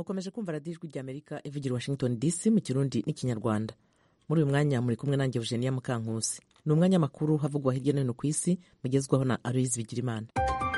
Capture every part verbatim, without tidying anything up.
mukomeje kumva radiyo ijwi ry'amerika ivugira i washington dc mu kirundi n'ikinyarwanda. muri uyu mwanya muri kumwe nanjye Eugenia Mukankusi. ni umwanya makuru havugwa hirya no hino ku isi mugezwaho na Aloyizi Bigirimana.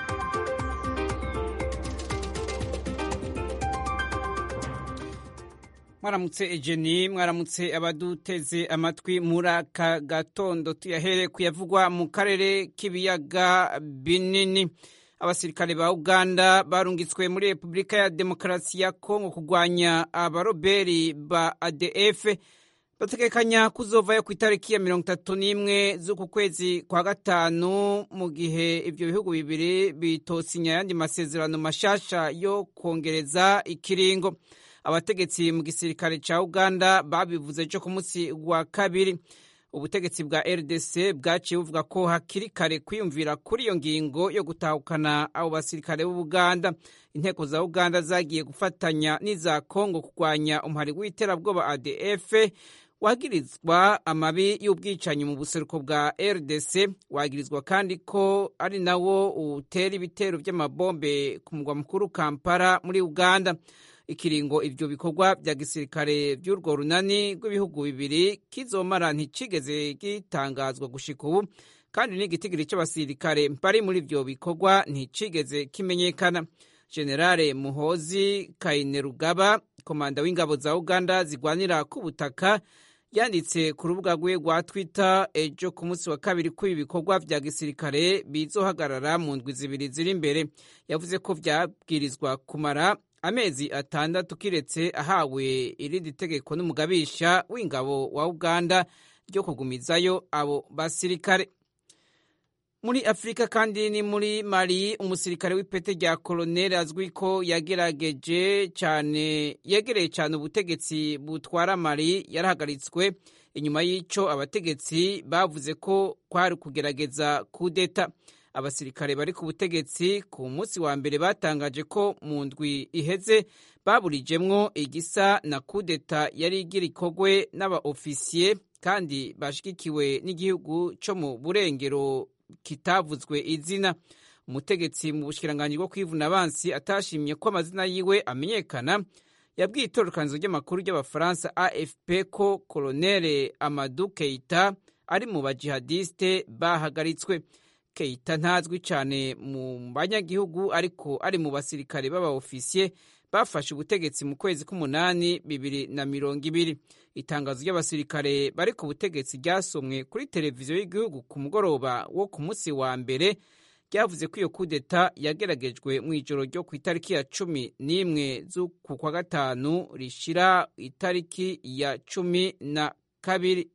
Mwaramutse Ejeni, mwaramutse abaduteze amatwi muri aka gatondo. Tuyahere kuyavugwa mu karere k'ibiyaga binini. Abasirikare ba Uganda barungitswe muri Repubulika ya Demokarasi ya Kongo kurwanya abaroberi ba A D F. Bategekanya kuzovayo ku itariki ya mirongo itatu n'imwe z'uku kwezi kwa gatanu, mu gihe ivyo bihugu bibiri bitosinya ayandi masezerano mashasha yo kongereza ikiringo. Abategetsi mu gisirikare ca Uganda babivuze cyo ku munsi wa kabiri. Ubutegetsi bwa R D C bwaciye buvuga ko hakiri kare kwiyumvira kuri iyo ngingo yo gutahukana abo basirikare b'Uganda. Inteko za Uganda zagiye gufatanya n'iza Kongo kurwanya umuhari w'iterabwoba A D F wagirizwa amabi y'ubwicanyi mu buseruko bwa R D C. Wagirizwa kandi ko ari nawo utera ibitero by'amabombe ku mugwa mukuru Kampala muri Uganda. Ikiringo ivyo bikorwa vya gisirikare vy'urwo runani rw'ibihugu bibiri kizomara nticigeze gitangazwa gushika ubu, kandi n'igitigiri c'abasirikare bari muri ivyo bikorwa nticigeze kimenyekana. Generale Muhozi Kainerugaba, komanda w'ingabo za Uganda zigwanira ku butaka, yanditse ku rubuga rwe rwa Twitter ejo ku munsi wa kabiri ko ibikorwa vya gisirikare bizohagarara mu ndwi zibiri ziri imbere. Yavuze ko vyabwirizwa kumara amezi atandatu kiretse ahawe irindi tegeko n'umugabisha w'ingabo wa Uganda ryo kugumizayo abo basirikare. Muri Afrika kandi ni muri Mali, umusirikare w'ipete rya koloneli azwi ko yagerageje cyane yegereye cyane ubutegetsi butwara Mali yarahagaritswe inyuma y'ico abategetsi bavuze ko kwari kugerageza kudeta. Abasirikare bari ku butegetsi ku munsi wa mbere batangaje ko mu ndwi iheze baburijemwo igisa na kudeta yari igira ikogwe n'aba-ofisiye kandi bashigikiwe n'igihugu co mu burengero kitavuzwe izina. Umutegetsi mu bushikiranganji bwo kwivuna abansi atashimye ko amazina yiwe amenyekana yabwiye itororokanizo ry'amakuru ry'abafaransa A F P ko Colonel Amadou Keita ari mu bajihadiste bahagaritswe. Keita ntazwi cyane mu banyagihugu ariko ari mu basirikare b'aba-ofisiye bafashe ubutegetsi mu kwezi k'umunani bibiri na mirongo ibiri. Itangazo ry'abasirikare bari ku butegetsi ryasomwe kuri televiziyo y'igihugu ku mugoroba wo ku munsi wa mbere ryavuze ko iyo kudeta yageragejwe mu ijoro ryo ku itariki ya cumi n'imwe z'uku kwa gatanu rishira itariki ya cumi na kabiri.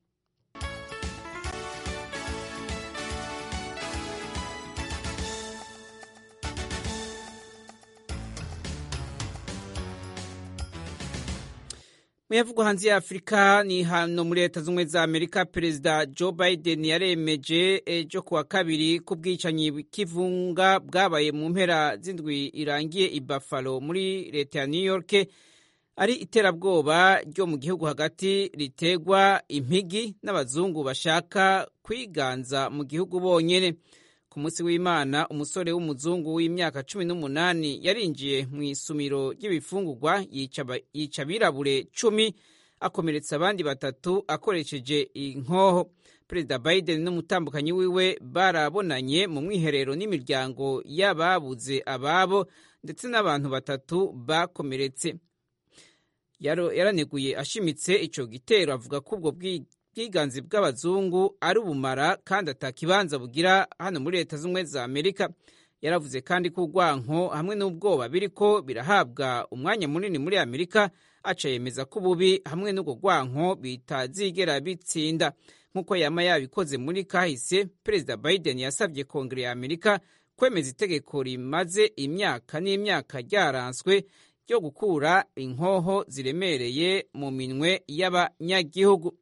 Muyavugwa hanze ya Afrika ni hano muri Leta Zunze za Amerika. Perezida Joe Biden yaremeje ejo kuwa kabiri ku bwicanyi bw'ikivunga bwabaye mu mpera z'indwi irangiye i Buffalo muri leta ya New York ari iterabwoba ryo mu gihugu hagati ritegwa impigi n'abazungu bashaka kwiganza mu gihugu bonyene. Ku munsi w'Imana, umusore w'umuzungu w'imyaka cumi n'umunani yarinjiye mu isumiro ry'ibifungurwa yica abirabure cumi akomeretsa abandi batatu akoresheje inkoho. Perezida Biden n'umutambukanyi wiwe barabonanye mu mwiherero n'imiryango y'ababuze ababo ndetse n'abantu batatu bakomeretse. Yaraneguye ashimitse ico gitero, avuga ko ubwo bwiganzi bw'abazungu ari ubumara kandi atakibanza bugira hano muri Leta Zunze za Amerika. Yaravuze kandi ko urwanko hamwe n'ubwoba biriko birahabwa umwanya munini muri Amerika, aca yemeza ko ububi hamwe n'ubwo rwanko bitazigera bitsinda. Nk'uko yama yabikoze muri kahise, Perezida Biden yasabye Kongere ya Amerika kwemeza itegeko rimaze imyaka n'imyaka ryaranswe ryo gukura inkoho ziremereye mu minwe y'abanyagihugu.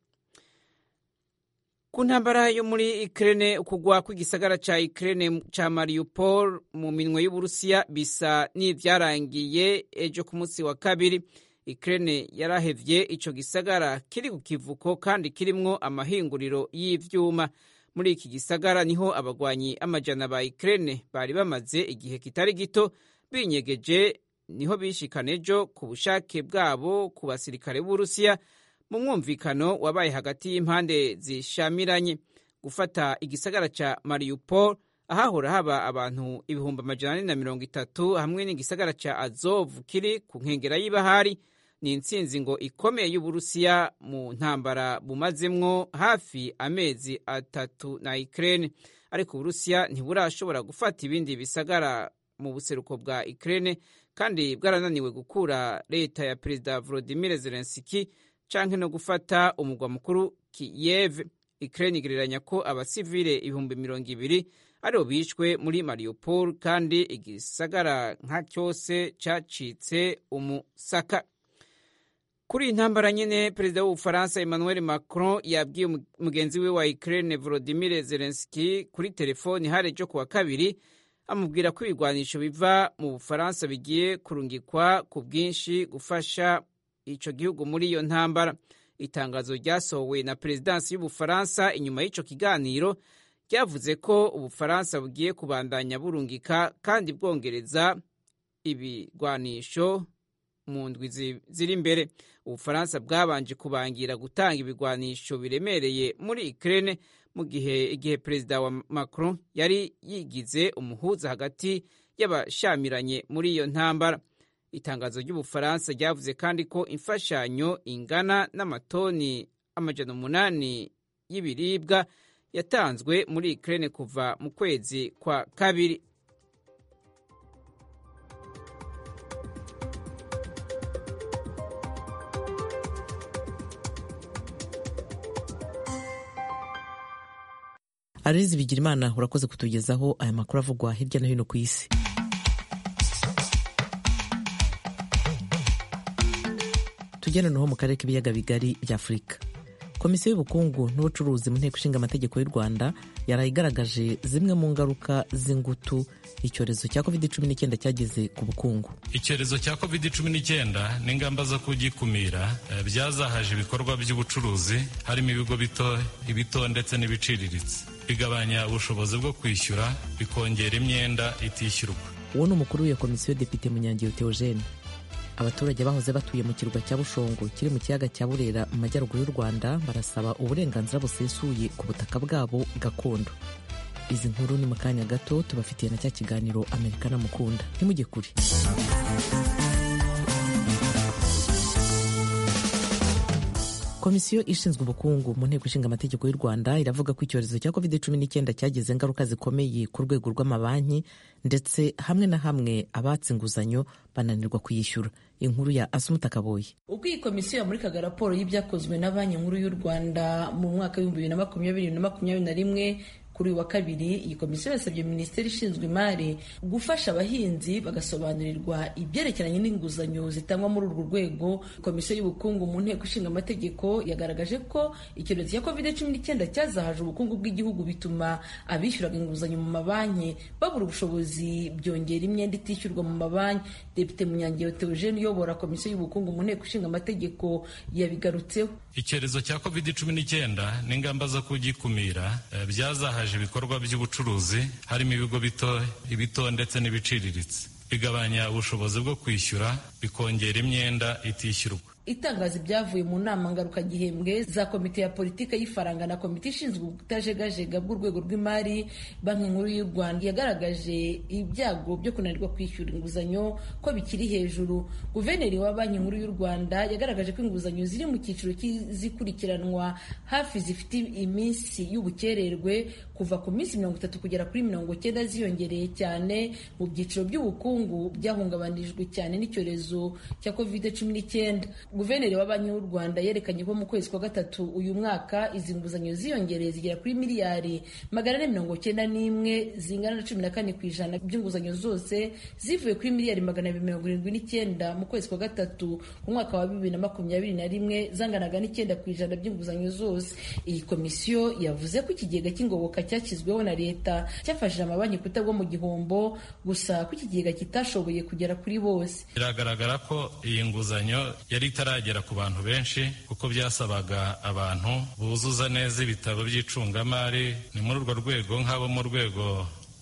Ku ntambara yo muri Ukraine, ukugwa kw'igisagara ca Ukraine ca Mariupol mu minwe y'Uburusiya bisa n'ivyarangiye ejo ku munsi wa kabiri. Ukraine yarahevye ico gisagara kiri ku kivuko kandi kirimwo amahinguriro y'ivyuma. Muri iki gisagara niho abagwanyi amajana ba Ukraine bari bamaze igihe kitari gito binyegeje niho bishikana ejo ku bushake bwabo ku basirikare b'Uburusiya mu mwumvikano wabaye hagati y'impande zishamiranye. Gufata igisagara ca Mariupol ahahora haba abantu ibihumbi amajana ane na mirongo itatu hamwe n'igisagara ca Azov kiri ku nkengera y'ibahari ni intsinzi ngo ikomeye y'Uburusiya mu ntambara bumazemwo hafi amezi atatu na Ukraine. Ariko Uburusiya ntiburashobora gufata ibindi bisagara mu buseruko bwa Ukraine kandi bwarananiwe gukura leta ya Perezida Volodymyr Zelensky canke no gufata umugwa mukuru Kiev. Ukraine igereranya ko abasivile ibihumbi mirongo ibiri aribo bishwe muri Mariupol kandi igisagara nka cyose cacitse umusaka. Kuri intambara nyene, Perezida w'Ubufaransa Emmanuel Macron yabwiye mugenzi we wa Ukraine Volodymyr Zelensky kuri telefoni harejo kuwa kabiri, amubwira ko ibigwanisho biva mu Bufaransa bigiye kurungikwa ku bwinshi gufasha ico gihugu muri iyo ntambara. Itangazo ryasohowe na Perezidansi y'Ubufaransa inyuma y'ico kiganiro ryavuze ko Ubufaransa bugiye kubandanya burungika kandi bwongereza ibigwanisho mu ndwi ziri imbere. Ubufaransa bwabanje kubangira gutanga ibigwanisho biremereye muri Ukraine mu gihe igihe Perezida wa Macron yari yigize umuhuza hagati y'abashamiranye muri iyo ntambara. Itangazo ry'Ubufaransa ryavuze kandi ko imfashanyo ingana n'amatoni amajana umunani y'ibiribwa yatanzwe muri Ukraine kuva mu kwezi kwa kabiri. Aloyizi Bigirimana, urakoze kutugezaho aya makuru avugwa hirya no hino ku isi. Tugena noho mu karere k'ibiyaga bigari bya Afurika. Komisiyo y'ubukungu n'ubucuruzi mu nteko ishinga amategeko y'u Rwanda yarayigaragaje zimwe mu ngaruka z'ingutu icyorezo cya covid cumi n'icyenda cyageze ku bukungu. Icyorezo cya covid cumi n'icyenda n'ingamba zo kugikumira byazahaje ibikorwa by'ubucuruzi, harimo ibigo bito, ibito ndetse n'ibiciriritse, bigabanya ubushobozi bwo kwishyura, bikongera imyenda itishyurwa. Uwo ni umukuru w'iyo komisiyo, Depite Munyangeyo Theogene. Abaturage bahoze batuye mu kirwa cya Bushongo kiri mu kiyaga cya Burera mu majyaruguru y'u Rwanda barasaba uburenganzira busesuye ku butaka bwabo gakondo. Izi nkuru ni mu kanya gato tubafitiye na cya kiganiro Amerika na Mukunda. Ntimujye kure. Komisiyo ishinzwe ubukungu mu nteko ishinga amategeko y'u Rwanda iravuga ko icyorezo cya covid cumi n'icyenda cyagize ingaruka zikomeye ku rwego rw'amabanki ndetse hamwe na hamwe abatse inguzanyo bananirwa kuyishyura. Inkuru ya Asumuta Kaboyi. Ubwo iyi komisiyo yamurikaga raporo y'ibyakozwe na Banki Nkuru y'u Rwanda mu mwaka w'ibihumbi bibiri na makumyabiri na makumyabiri na rimwe, kuri wa kabiri iyi komisiyo yasabye Minisiteri ishinzwe imari gufasha abahinzi bagasobanurirwa ibyerekeranye n'inguzanyo zitangwa muri urwo rwego. Komisiyo y'ubukungu mu nteko ishinga amategeko yagaragaje ko icyorezo cya covid cumi n'icyenda cyazahaje ubukungu bw'igihugu, bituma abishyuraga inguzanyo mu mabanki babura ubushobozi, byongera imyenda itishyurwa mu mabanki. Depite Munyangeyo Theogene uyobora komisiyo y'ubukungu mu nteko ishinga amategeko yabigarutseho. Icyorezo cya covid cumi n'icyenda n'ingamba zo kugikumira byazahaje ibikorwa by'ubucuruzi, harimo ibigo bito, ibito ndetse n'ibiciriritse, bigabanya ubushobozi bwo kwishyura, bikongera imyenda itishyurwa. Itangazo ibyavuye mu nama ngarukagihembwe za komite ya politiki y'ifaranga na komite ishinzwe ubutajegajega bw'urwego rw'imari. Banki Nkuru y'u Rwanda yagaragaje ibyago byo kunanirwa kwishyura inguzanyo ko bikiri hejuru. Guverineri wa Banki Nkuru y'u Rwanda yagaragaje ko inguzanyo ziri mu cyiciro cy'izikurikiranwa hafi zifite iminsi y'ubukererwe kuva ku minsi mirongo itatu kugera kuri mirongo cyenda, ziyongereye cyane mu byiciro by'ubukungu byahungabanijwe cyane n'icyorezo cya covid cumi n'icyenda. Guverineri wa Banki y'u Rwanda yerekanye ko mu kwezi kwa gatatu uyu mwaka izi nguzanyo ziyongereye zigera kuri miliyari magana ane mirongo cyenda n'imwe, zingana na cumi na kane ku ijana by'inguzanyo zose, zivuye kuri miliyari magana abiri mirongo irindwi n'icyenda mu kwezi kwa gatatu ku mwaka wa bibiri na makumyabiri na rimwe, zanganaga n'icyenda ku ijana by'inguzanyo zose. Iyi komisiyo yavuze ko ikigega cy'ingoboka cyashyizweho na leta cyafashije amabanki kutagwa mu gihombo, gusa ko ikigega kitashoboye kugera kuri bose. Biragaragara ko iyi nguzanyo yari itaragera ku bantu benshi kuko byasabaga abantu buzuza neza ibitabo by'icungamari. Ni muri urwo rwego nk'abo mu rwego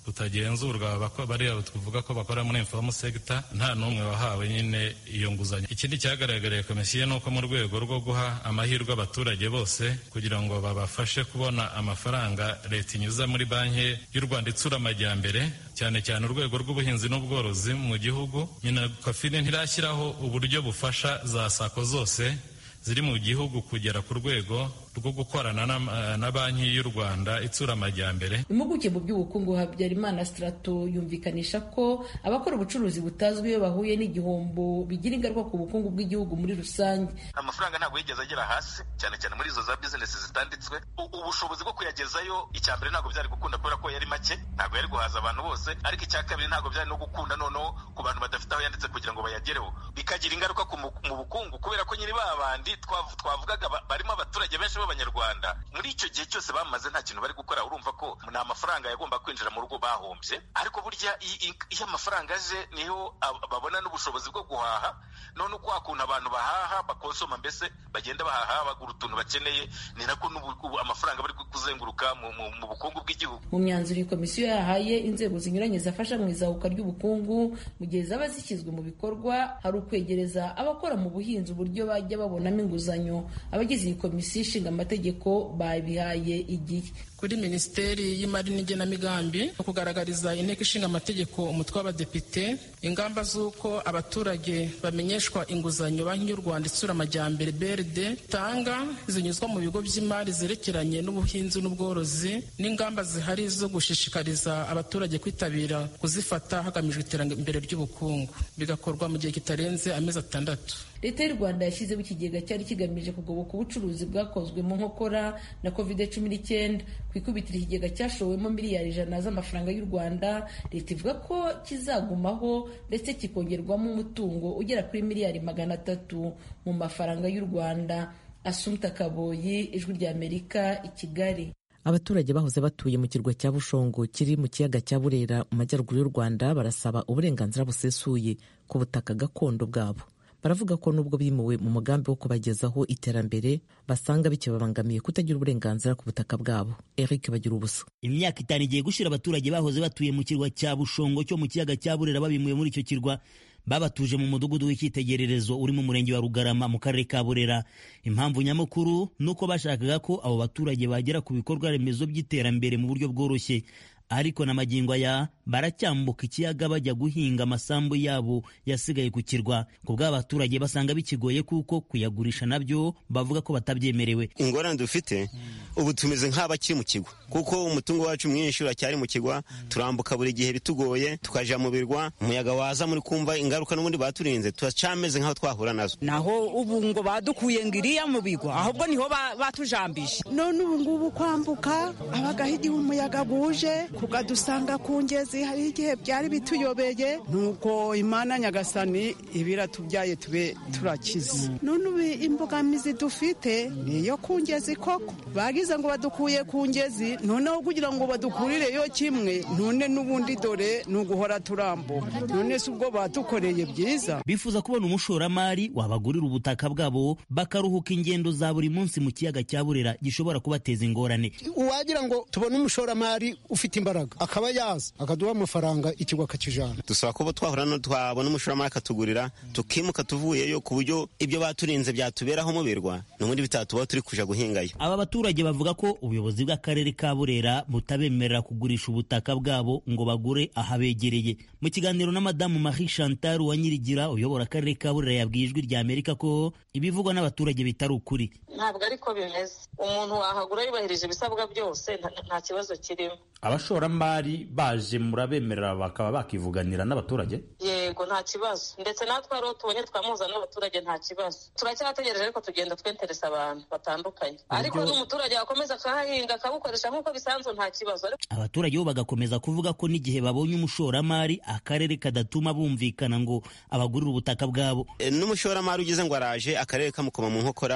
utagenzurwa bariya tuvuga ko bakora muri informal sector nta n'umwe wahawe nyine iyo nguzanyo. Ikindi cyagaragariye komisiyo ni uko mu rwego rwo guha amahirwe abaturage bose kugira ngo babafashe kubona amafaranga leta inyuza muri banki y'u Rwanda itsura amajyambere cyane cyane urwego rw'ubuhinzi n'ubworozi mu gihugu, nyina Kofine ntirashyiraho uburyo bufasha za sako zose ziri mu gihugu kugera ku rwego rwo gukorana na, na banki y'u Rwanda itsura amajyambere. Impuguke mu by'ubukungu Habyarimana Strato yumvikanisha ko abakora ubucuruzi butazwi iyo bahuye n'igihombo bigira ingaruka ku bukungu bw'igihugu muri rusange. Amafaranga ntabwo yigeze agera hasi cyane cyane muri izo za business zitanditswe. Ubushobozi bwo kuyagezayo icya mbere ntabwo byari gukunda kubera ko yari make, ntabwo yari guhaza abantu bose, ariko icya kabiri ntabwo byari no gukunda noneho ku bantu badafite aho yanditse kugira ngo bayagereho, bikagira ingaruka mu bukungu kubera ko nyiri babandi twavugaga barimo abaturage benshi b'Abanyarwanda muri icyo gihe cyose bamaze nta kintu bari gukora. Urumva ko ni amafaranga yagomba kwinjira mu rugo bahombye, ariko burya iyo amafaranga aje niho babona n'ubushobozi bwo guhaha. None uko hakuntu abantu bahaha bakonsoma, mbese bagenda bahaha bagura utuntu bakeneye, ni nako amafaranga bari kuzenguruka mu bukungu bw'igihugu. Mu myanzuro komisiyo yahaye inzego zinyuranye zafasha mu izahuka ry'ubukungu mu gihe zaba zishyizwe mu bikorwa, hari ukwegereza abakora mu buhinzi uburyo bajya babonamo inguzanyo. Abagize iyi komisiyo ishinga amategeko babihaye igihe. Kuri Minisiteri y'Imari n'Igenamigambi kugaragariza inteko ishinga amategeko umutwe w'abadepite ingamba z'uko abaturage bamenyeshwa inguzanyo banki y'u Rwanda itsura amajyambere B R D tanga zinyuzwa mu bigo by'imari zerekeranye n'ubuhinzi n'ubworozi, n'ingamba zihari zo gushishikariza abaturage kwitabira kuzifata hagamijwe iterambere ry'ubukungu, bigakorwa mu gihe kitarenze amezi atandatu. Leta y'u Rwanda yashyizeho ikigega cyari kigamije kugoboka ubucuruzi bwakozwe mu nkokora na covid cumi n'icyenda. Ku ikubitiro ikigega cyashowemo miliyari ijana z'amafaranga y'u Rwanda, leta ivuga ko kizagumaho ndetse kikongerwamo umutungo ugera kuri miliyari magana atatu mu mafaranga y'u Rwanda. Asumta Kaboyi, Ijwi ry'Amerika, i Kigali. Abaturage bahoze batuye mu kirwa cya Bushongo kiri mu kiyaga cya Burera mu majyaruguru y'u Rwanda barasaba uburenganzira busesuye ku butaka gakondo bwabo. Baravuga ko nubwo bimuwe mu mugambi wo kubagezaho iterambere basanga bikibabangamiye kutagira uburenganzira ku butaka bwabo. Eric Bagira ubusa. Imyaka itanu igiye gushira abaturage bahoze batuye mu kirwa cya Bushongo cyo mu kiyaga cya Burera babimuye muri icyo kirwa, babatuje mu mudugudu w'icyitegererezo uri mu murenge wa Rugarama mu karere ka Burera. Impamvu nyamukuru nuko bashakaga ko abo baturage bagera ku bikorwa remezo by'iterambere mu buryo bworoshye, ariko na magingo aya baracyambuka ikiyaga bajya guhinga amasambu yabo yasigaye ku kirwa. Ku bw'abaturage basanga bikigoye kuko kuyagurisha nabyo bavuga ko batabyemerewe. Ingorane dufite ubu tumeze nk'abakiri mu kigwa, kuko umutungo wacu mwinshi uracyari mu kigwa, turambuka buri gihe bitugoye tukaja mu birwa, umuyaga waza muri kumva ingaruka n'ubundi baturinze, turacameze nk'aho twahura nazo. Naho ubu ngo badukuye ngiriya mu bigwa, ahubwo niho batujambije. None ubu ngubu kwambuka abagaho igihe umuyaga guje kugadusanga ku ngezi, hari igihe byari bituyobeye, nuko Imana Nyagasani ibiratubyaye tube turakize. None ubu imbogamizi dufite niyo ku ngezi koko, bagize ngo badukuye ku ngezi, noneho kugira ngo badukurireyo kimwe, none n'ubundi dore nuguhora turambuka. None si ubwo batukoreye byiza. Bifuza kubona umushoramari wabagurira ubutaka bwabo bakaruhuka ingendo za buri munsi mu kiyaga cya Burera gishobora kubateza ingorane. Uwagira ngo tubone umushoramari ufite imbaraga akaba yaza akaduha amafaranga ikigwa akakijana. Dusaba ko twahura no twabona umushoramari akatugurira tukimuka tuvuyeyo, ku buryo ibyo baturinze byatuberaho mu birwa n'ubundi bitatuba turi kuja guhingayo. Aba baturage bavuga ko ubuyobozi bw'akarere ka Burera butabemerera kugurisha ubutaka bwabo ngo bagure ahabegereye. Mu kiganiro na Madamu Marie Chantal Wanyirigira uyobora akarere ka Burera yabwiye Ijwi ry'Amerika ko ibivugwa n'abaturage bitari ukuri. Ntabwo ariko bimeze, umuntu wahagura yubahirije ibisabwa byose nta kibazo kirimo. Abashoramari baje murabemerera bakaba bakivuganira n'abaturage? Yego nta kibazo, ndetse natwe aro tubonye twamuza n'abaturage nta kibazo. Turacyategereje ariko tugenda twenteresa abantu batandukanye, ariko n'umuturage akomeza akahahinga akabukoresha nk'uko bisanzwe nta kibazo. Abaturage bo bagakomeza kuvuga ko n'igihe babonye umushoramari akarere kadatuma bumvikana ngo abagurira ubutaka bwabo. E, n'umushoramari ugize ngo araje akarere kamukoma mu nkokora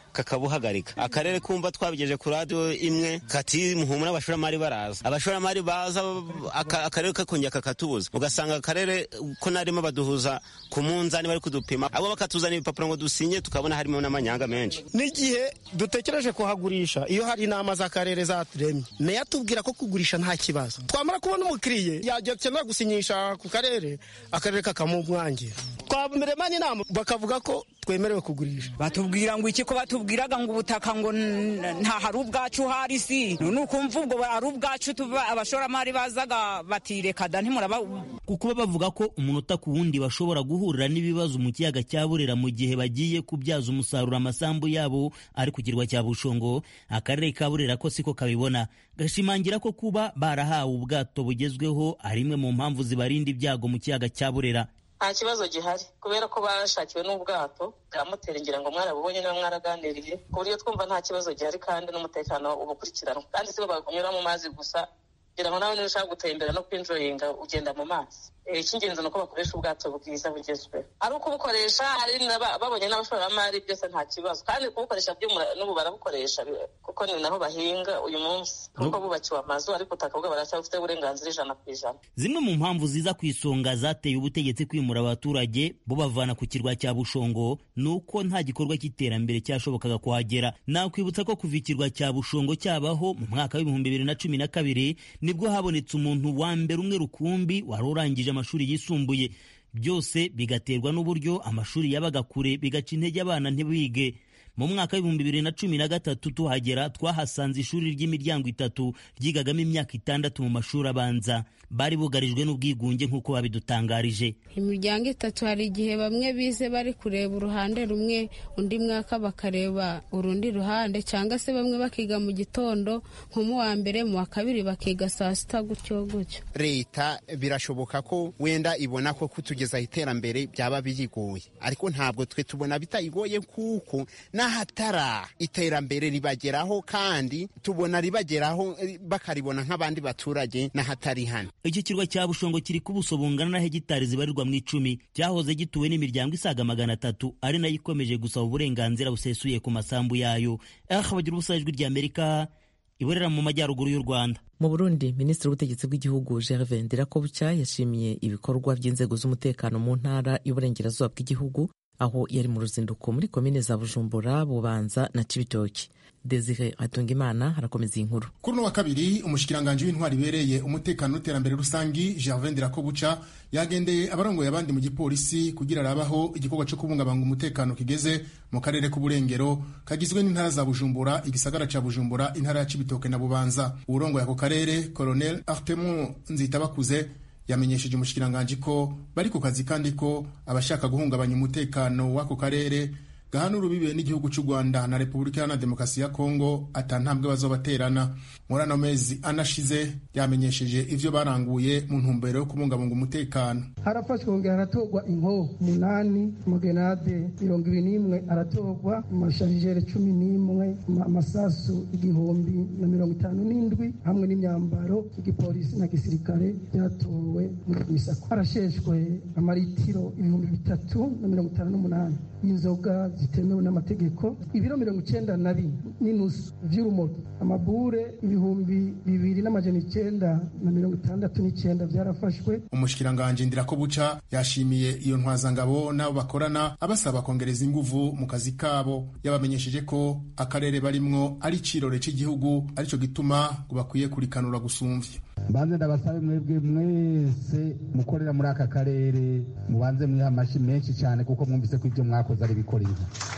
kakabuhagarika. Akarere kumva twabigeje ku radio imwe kati muhumura abashoramari baraza, abashoramari baza akarere kakongera kakatubuza, ugasanga akarere ko narimo baduhuza ku munzani bari kudupima, abo bakatuzana ibipapuro ngo dusinye tukabona harimo n'amanyanga menshi. N'igihe dutekereje kuhagurisha, iyo hari inama z'akarere zaturemye meya tubwira ko kugurisha nta kibazo, twamara kubona umukiriye yagiye kenera gusinyisha ku karere, akarere kakamumwangira, twamerema n'inama bakavuga ko twemerewe kugurisha. Batubwira ngo iki ko batubwiraga ngo ubutaka ngo nta hari ubwacu hari si nuko mvugo ari ubwacu tuba abashoramari bazaga batireka da ntimuraba, kuko bavuga ko umunota ku wundi bashobora guhurira n'ibibazo mu kiyaga cya Burera mu gihe bagiye kubyaza umusaruro amasambu yabo ari ku kirwa cya Bushongo. Akarere ka Burera ko siko kabibona, gashimangira ko kuba barahawe ubwato bugezweho ari imwe mu mpamvu zibarinda ibyago mu kiyaga cya Burera. Nta kibazo gihari kubera ko bashakiwe n'ubwato bwa moteri, ngira ngo mwarabubonye niba mwaraganiriye, ku buryo twumva nta kibazo gihari kandi n'umutekano ubukurikiranwa, kandi sibo banyura mu mazi gusa, ngira ngo nawe niba ushaka gutembera no kwinjoyinga ugenda mu mazi. Icy'ingenzi ni uko bakoresha ubwato bwiza bugezweho, ari uko ubukoresha hari babonye n'abashoramari byose nta kibazo, kandi kubukoresha byo n'ubu barabukoresha kuko ni naho bahinga uyu munsi, kuko bubakiwe amazu ariko ubutaka bwe baracyafite uburenganzira ijana ku ijana. Zimwe mu mpamvu ziza ku isonga zateye ubutegetsi kwimura abaturage bubavana ku kirwa cya Bushongo ni uko nta gikorwa cy'iterambere cyashobokaga kuhagera. Nakwibutsa ko kuva ikirwa cya Bushongo cyabaho mu mwaka w'ibihumbi bibiri na cumi na kabiri nibwo habonetse umuntu wa mbere umwe rukumbi wari urangije amashuri yisumbuye, byose bigaterwa n'uburyo amashuri yabaga kure bigaca intege abana ntibige. Mu mwaka w'ibihumbi bibiri na cumi na gatatu tuhagera twahasanze ishuri ry'imiryango itatu ryigagamo imyaka itandatu mu mashuri abanza, bari bugarijwe n'ubwigunge nk'uko babidutangarije. Imiryango itatu hari igihe bamwe bize bari kureba uruhande rumwe, undi mwaka bakareba urundi ruhande, cyangwa se bamwe bakiga mu gitondo nko mu wa mbere, mu wa kabiri bakiga saa sita gutyo gutyo. Leta birashoboka ko wenda ibona ko kutugeza iterambere byaba biyigoye, ariko ntabwo twe tubona bitayigoye kuko hatara iterambere ribageraho, kandi tubona ribageraho bakaribona nk'abandi baturage n'ahatari hano. Iki kirwa cya Bushongo kiri ku buso bungana na hegitari zibarirwa mu icumi, cyahoze gituwe n'imiryango isaga magana atatu, ari nayo ikomeje gusaba uburenganzira busesuye ku masambu yayo. Aha bagira ubusa ijwi ry'Amerika i Burera mu majyaruguru y'u Rwanda. Mu Burundi, Minisitiri w'Ubutegetsi bw'Igihugu Gervais Ndirakobuca yashimiye ibikorwa by'inzego z'umutekano mu ntara y'uburengerazuba bw'igihugu, aho yari mu ruzinduko muri komine za Bujumbura, Bubanza na Cibitoki. Desire Atungimana harakomeza iyi nkuru. Kuri wa kabiri, umushikiranganje w'intwari ibereye umutekano n'iterambere rusangi Gervais Ndirakobuca yagendeye abarongoye abandi mu gipolisi kugira arabaho igikorwa cyo kubungabanga umutekano kigeze mu karere k'uburengero kagizwe n'intara za Bujumbura, igisagara ca Bujumbura, intara ya Cibitoke na Bubanza. Urongoye ako karere Colonel Artemon Nzitabakuze yamenyesheje umushikiranganje ko bari ku kazi kandi ko abashaka guhungabanya umutekano w'ako karere gahana urubibe n'igihugu cy'u Rwanda na Repubulika Iharanira Demokarasi ya Kongo atantambwe bazobaterana. Muri ano mezi anashize yamenyesheje ivyo baranguye mu ntumbero yo kubungabunga umutekano. Harafashwe kongera haratorwa inko umunani, amagenade mirongo ibiri n'imwe aratorwa, amasharijere cumi n'imwe, amasasu igihumbi na mirongo itanu n'indwi, hamwe n'imyambaro y'igipolisi na gisirikare byatowe muri misako. Harasheshwe amaritiro ibihumbi bitatu na mirongo itanu n'umunani y'inzoga zitemewe n'amategeko, ibiro mirongo icyenda na bine n'inusu vy'urumogi, amabure ibihumbi bibiri n'amajana icyenda na mirongo itandatu n'icyenda byarafashwe. Umushikiranganje Ndirakobuca yashimiye iyo ntwazangabo n'abo bakorana, abasaba kongereza inguvu mu kazi kabo. Yabamenyesheje ko akarere barimwo ari cirore cy'igihugu, arico gituma ngo bakwiye kurikanura gusumvya. Mbanze ndabasabe mwebwe mwese mukorera muri aka karere mubanze mwiha amashi menshi cyane, kuko mwumvise ko ibyo mwakoze ari bikorera.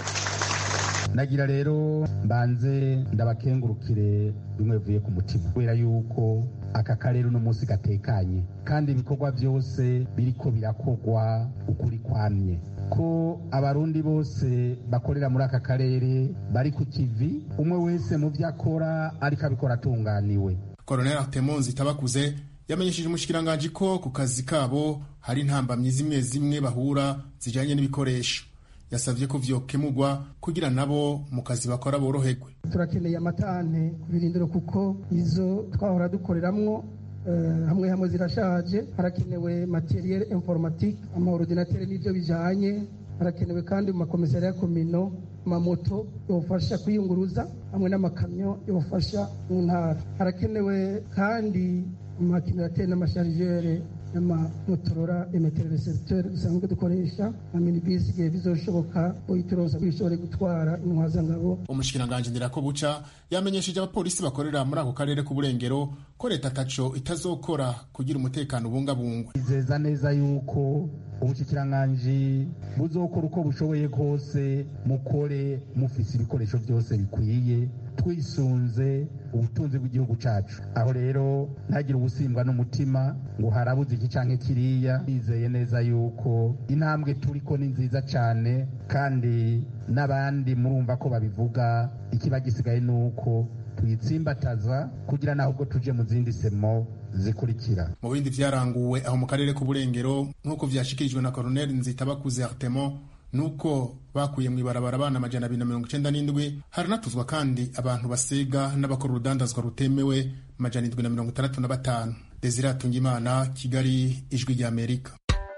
Nagira rero mbanze ndabakengurukire bimwe bivuye ku mutima, kubera yuko aka karere uno munsi gatekanye kandi ibikorwa byose biriko birakogwa ukuri kwamye, ko abarundi bose bakorera muri aka karere bari ku kivi, umwe wese mu byo akora ariko abikora atunganiwe. Colonel Artemon Nzitabakuze yamenyesheje umushikiranganje ko ku kazi kabo hari intambamyi zimwe zimwe bahura zijanye n'ibikoresho. Yasavye ko vyokemurwa kugira nabo mu kazi bakora boroherwe. Turakeneye amatane ku birindiro kuko izo twahora dukoreramwo uh, hamwe hamwe zirashaje. Harakenewe materiel informatique, amaordinateur n'ivyo bijanye. Harakenewe kandi mu makomisariya komino amamoto yofasha kwiyunguruza hamwe n'amakamyo yofasha mu ntara. Harakenewe kandi amakinateri n'amasharijere n'amamotorora emetero recepteur dusanzwe dukoresha na minibisi igihe bizoshoboka uyituroza kwishobore gutwara intwazangabo. Umushikiranganje Ndirakobuca yamenyesheje abapolisi bakorera muri ako karere k'uburengero ko leta taco itazokora kugira umutekano ubungabungwa. Izeza neza yuko ubushikiranganje buzokora uko bushoboye kose mukore mufise ibikoresho byose bikwiye twisunze ubutunzi bw'igihugu cacu. Aho rero ntagira ubusimbwa n'umutima ngo harabuze iki canke kiriya. Bizeye neza yuko intambwe turiko ni nziza cane kandi n'abandi murumva ko babivuga, ikiba gisigaye nuko tuyitsimbataza kugira naho ubwo tuje mu zindi semo zikurikira. Mu bindi vyaranguwe aho mu karere k'uburengero nk'uko vyashikirijwe na Colonel Nzitabakuze Artemon nuko bakuye mw'ibarabara abana amajana abiri na mirongo icenda n'indwi, haranatuzwa kandi abantu basega n'abakora urudandazwa rutemewe amajana indwi na mirongo itandatu na batanu. Desire Atungimana, Kigali, Ijwi ry'Amerika.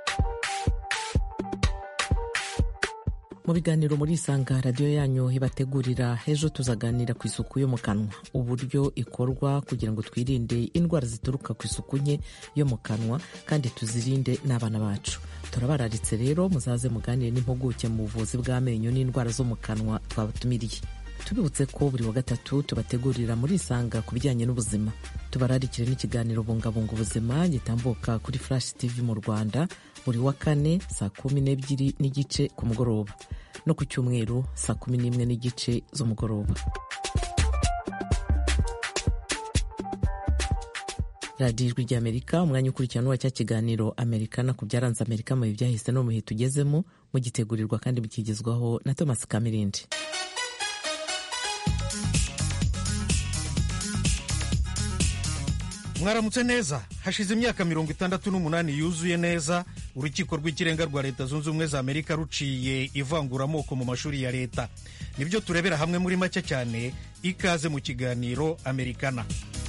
Mu biganiro muri Isanga radiyo yanyu ibategurira, ejo tuzaganira ku isuku yo mu kanwa, uburyo ikorwa kugira ngo twirinde indwara zituruka ku isuku nke yo mu kanwa kandi tuzirinde n'abana bacu. Turabararitse rero muzaze muganire n'impuguke mu buvuzi bw'amenyo n'indwara zo mu kanwa twabatumiriye. Tubibutse ko buri wa gatatu tubategurira muri Isanga ku bijyanye n'ubuzima. Tubararikire n'ikiganiro bungabunga ubuzima gitambuka kuri Flash T V mu Rwanda buri wa kane saa kumi n'ebyiri n'igice ku mugoroba no ku cyumweru saa kumi n'imwe n'igice z'umugoroba. radiyo ijwi ry'Amerika, umwanya ukurikirana wa cya kiganiro Amerikana ku byaranze Amerika mu bihe byahise no mu bihe tugezemo, mugitegurirwa kandi mukigezwaho na Thomas Kamirindi. Mwaramutse neza. Hashize imyaka mirongo itandatu n'umunani yuzuye neza urukiko rw'ikirenga rwa Leta Zunze Ubumwe za Amerika ruciye ivanguramoko mu mashuri ya leta. Nibyo turebera hamwe muri make cyane. Ikaze mu kiganiro Amerikana.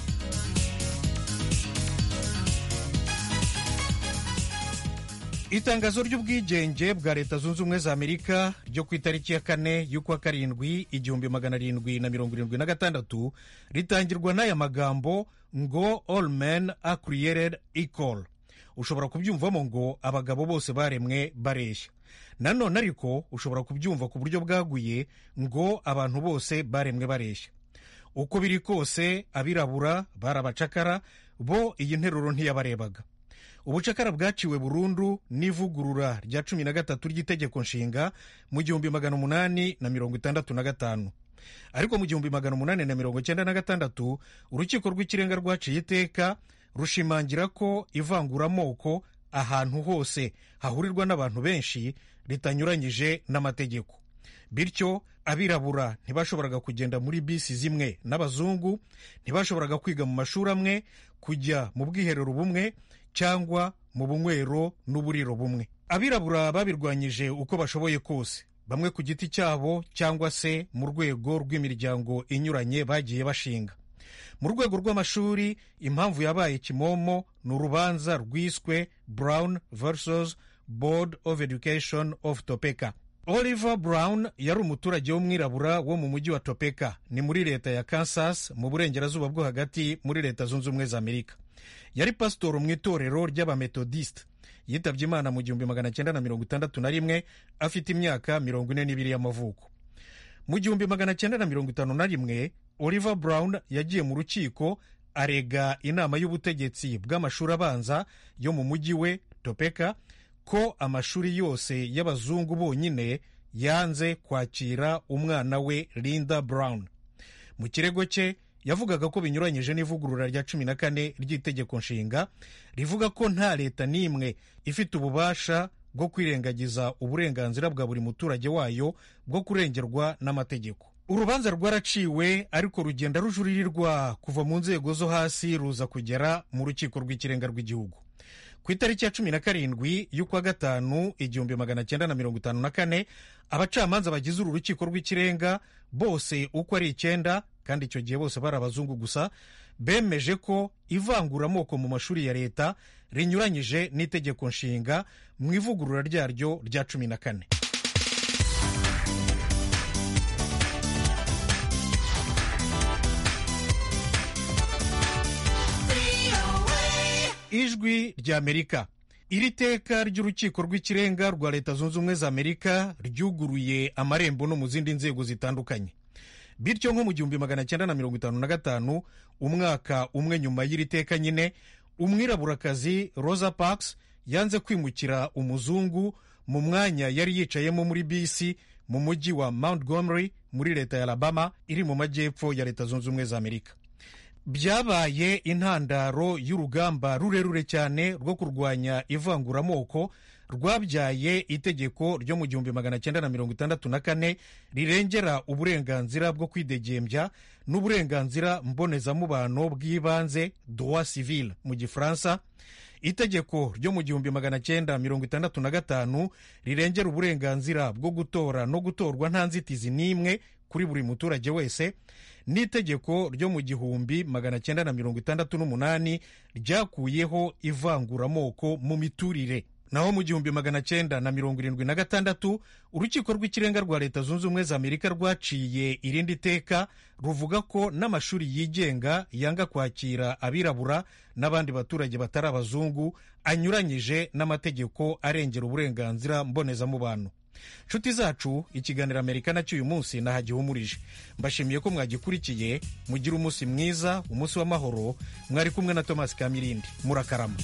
Itangazo ry'ubwigenge bwa Leta Zunze Ubumwe za Amerika ryo ku itariki ya kane y'ukwa karindwi igihumbi magana arindwi na mirongo irindwi na gatandatu ritangirwa n'aya magambo ngo all men are created equal. Ushobora kubyumvamo ngo abagabo bose baremwe bareshya. Nanone ariko ushobora kubyumva ku buryo bwaguye ngo abantu bose baremwe bareshya. Uko biri kose abirabura barabacakara, bo iyi nteruro ntiyabarebaga. Ubucakara bwaciwe burundu n'ivugurura rya cumi na gatatu ry'itegeko nshinga mu gihumbi magana umunani na mirongo itandatu na gatanu. Ariko mu gihumbi magana umunani na mirongo icyenda na gatandatu urukiko rw'ikirenga rwaciye iteka rushimangira ko ivanguramoko ahantu hose hahurirwa n'abantu benshi ritanyuranyije n'amategeko. Bityo abirabura ntibashoboraga kugenda muri bisi zimwe n'abazungu, ntibashoboraga kwiga mu mashuri amwe, kujya mu bwiherero bumwe cyangwa mu bunywero n'uburiro bumwe. Abirabura babirwanyije uko bashoboye kose, bamwe ku giti cyabo cyangwa se mu rwego rw'imiryango inyuranye bagiye bashinga. Mu rwego rw'amashuri impamvu yabaye kimomo ni urubanza rwiswe Brown versus Board of Education of Topeka. Oliver Brown yari umuturage w'umwirabura wo mu mujyi wa Topeka, ni muri leta ya Kansas mu burengerazuba bwo hagati muri Leta Zunze Ubumwe za Amerika. Yari pasitoro mu itorero ry'abametodiste. Yitabye Imana mu gihumbi magana cyenda na mirongo itandatu na rimwe afite imyaka mirongo ine n'ibiri y'amavuko. Mu gihumbi magana cyenda na mirongo itanu na rimwe Oliver Brown yagiye mu rukiko arega inama y'ubutegetsi bw'amashuri abanza yo mu mujyi we Topeka ko amashuri yose y'abazungu bonyine yanze kwakira umwana we Linda Brown. Mu kirego cye yavugaga ko binyuranyije n'ivugurura rya cumi na kane ry'itegeko nshinga rivuga ko nta leta n'imwe ifite ububasha bwo kwirengagiza uburenganzira bwa buri muturage wayo bwo kurengerwa n'amategeko. Urubanza rwaraciwe ariko rugenda rujuririrwa kuva mu nzego zo hasi ruza kugera mu rukiko rw'ikirenga rw'igihugu. Ku itariki ya cumi na karindwi y'ukwa gatanu igihumbi magana cyenda na mirongo itanu na kane abacamanza bagize uru rukiko rw'ikirenga bose uko ari icyenda, kandi icyo gihe bose bari abazungu gusa, bemeje ko ivanguramoko mu mashuri ya leta rinyuranyije n'itegeko nshinga mu ivugurura ryaryo rya cumi na kane. ijwi ry'Amerika. Iri teka ry'urukiko rw'ikirenga rwa Leta Zunze Ubumwe za Amerika ryuguruye amarembo no mu zindi nzego zitandukanye. Bityo nko mu gihumbi magana cyenda na mirongo itanu na gatanu, umwaka umwe nyuma y'iri teka nyine, umwiraburakazi Rosa Parks yanze kwimukira umuzungu mu mwanya yari yicayemo muri bisi mu mujyi wa Montgomery muri leta ya Alabama iri mu majyepfo ya Leta Zunze Ubumwe za Amerika. Byabaye intandaro y'urugamba rurerure cyane rwo kurwanya ivanguramoko rwabyaye itegeko ryo mu gihumbi magana cyenda na mirongo itandatu na kane rirengera uburenganzira bwo kwidegembya n'uburenganzira mbonezamubano bw'ibanze, droit civil mu gifaransa. Itegeko ryo mu gihumbi magana cyenda mirongo itandatu na gatanu rirengera uburenganzira bwo gutora no gutorwa nta nzitizi n'imwe kuri buri muturage wese. N'itegeko ryo mu gihumbi magana cyenda na mirongo itandatu n'umunani ryakuyeho ivanguramoko mu miturire. Naho mu gihumbi magana cyenda na mirongo irindwi na gatandatu urukiko rw'ikirenga rwa Leta Zunze Ubumwe za Amerika rwaciye irindi teka ruvuga ko n'amashuri yigenga yanga kwakira abirabura n'abandi baturage batari abazungu anyuranyije n'amategeko arengera uburenganzira mbonezamubano. Nshuti zacu, ikiganiro Amerika nacyo uyu munsi nahagihumurije. Mbashimiye ko mwagikurikiye. Mugira umunsi mwiza, umunsi w'amahoro. Mwari kumwe na Thomas Kamirindi. Murakarama.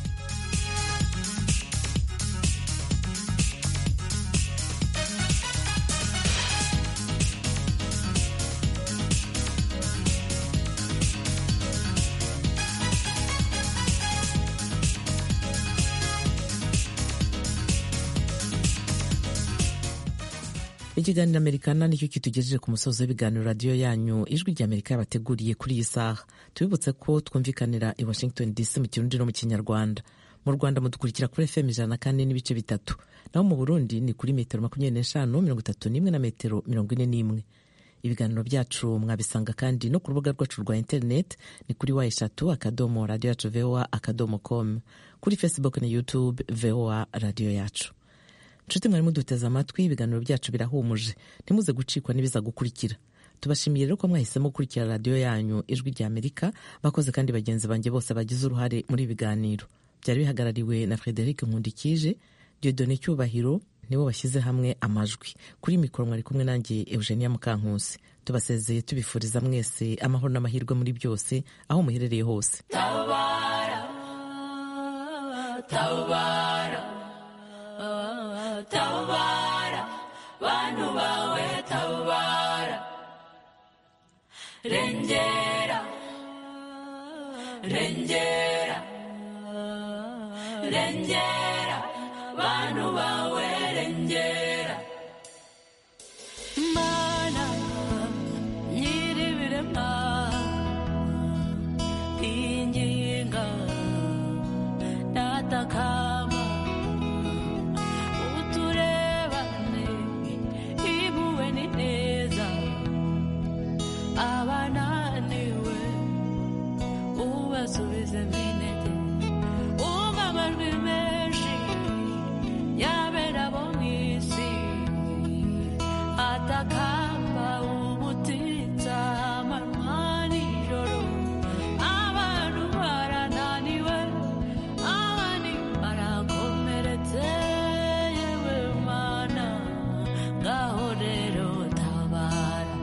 Ikiganiro Amerikana nicyo kitugejeje ku musozo w'ibiganiro radiyo yanyu ijwi ry'Amerika yabateguriye kuri iyi saha. Tubibutse ko twumvikanira i Washington D C mu Kirundi no mu Kinyarwanda. Mu Rwanda mudukurikira kuri F M ijana na kane n'ibice bitatu. Naho mu Burundi ni kuri metero makumyabiri n'eshanu mirongo itatu n'imwe na metero mirongo ine n'imwe. Ibiganiro byacu mwabisanga kandi no ku rubuga rwacu rwa internet ni kuri wa eshatu akadomo radio yacu V O A akadomo com, kuri Facebook na YouTube V O A radio yacu. Nshuti mwari muduteze amatwi, ibiganiro byacu birahumuje, ntimuze gucikwa n'ibiza gukurikira. Tubashimiye rero ko mwahisemo gukurikira radiyo yanyu ijwi ry'Amerika. Bakoze kandi bagenzi banjye bose bagize uruhare muri ibiganiro. Byari bihagarariwe na Frederic Nkundikije, Dieudonné Cyubahiro nibo bashyize hamwe amajwi. Kuri mikoro mwari kumwe nanjye Eugenia Mukankusi. Tubasezeye tubifuriza mwese amahoro n'amahirwe muri byose aho muherereye hose. Tabara, tabara, tabara, bantu bawe tabara, rengera, rengera, rengera, bantu bawe rengera. Mana nyiribirema inginga natakama uturebane ibuwe ni neza abananiwe ubasubize minete umamajwi menshi yabera bo mwisi atakamba ubutitsa amanywa nijoro abantu barananiwe abandi barakomeretse yewe mana ngaho rero tabara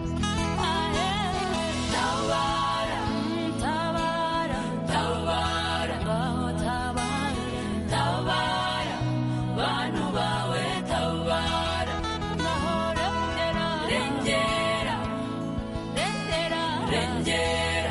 tabara tabara tabara ngaho tabara tabara bantu bawe tabara ngaho rengera rengera rengera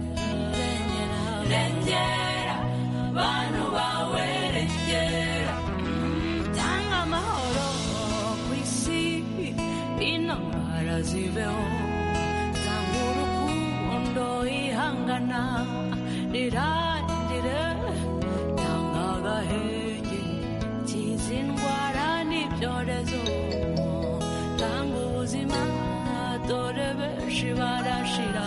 rengera bantu bawe rengera tanga amahoro ku isi intambara ziveho tanga urukundo ihangana rirangire tanga agahenge kiza indwara n'ibyorezo tanga ubuzima dore benshi barashira.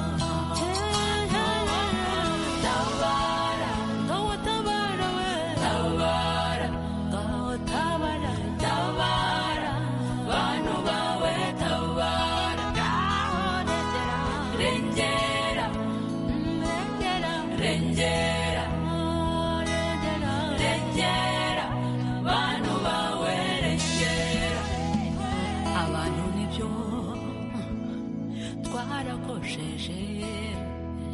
Tabara, ngaho tabara we tabara, ngaho tabara, tabara, bantu bawe tabara, ngaho rengera, rengera, rengera, rengera.